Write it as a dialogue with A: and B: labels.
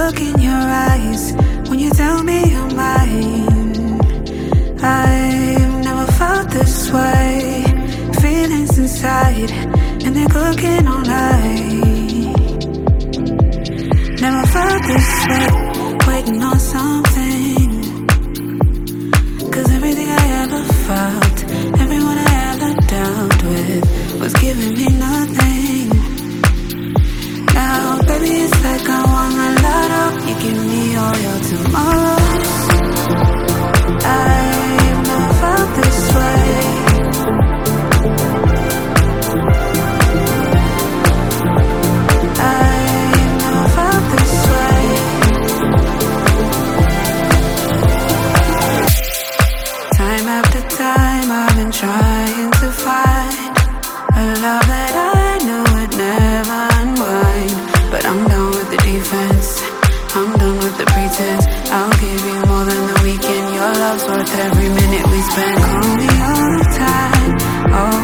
A: look in your eyes when you tell me you're mine. I've never felt this way. Feelings inside, and they're cooking all night. Never felt this way, waiting on something. Cause everything I ever felt, everyone I ever dealt with, was giving me nothing. Now, baby, it's like I won the lotto. You give me all your tomorrows. I've never felt this way. I've never felt this way. Time after time, I've been trying to find a love that I knew would never unwind. But I'm done with the defense, I'm done with the pretense. I'll give you more than the weekend. Your love's worth every minute we spend. Call me all the time,